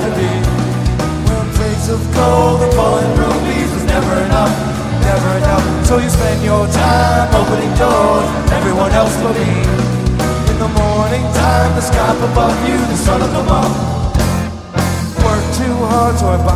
to be. Well, plates of gold and falling rubies was never enough, never enough. So you spend your time opening doors, everyone else but me. In the morning time, the sky above you, the sun will come up. Work too hard, so I buy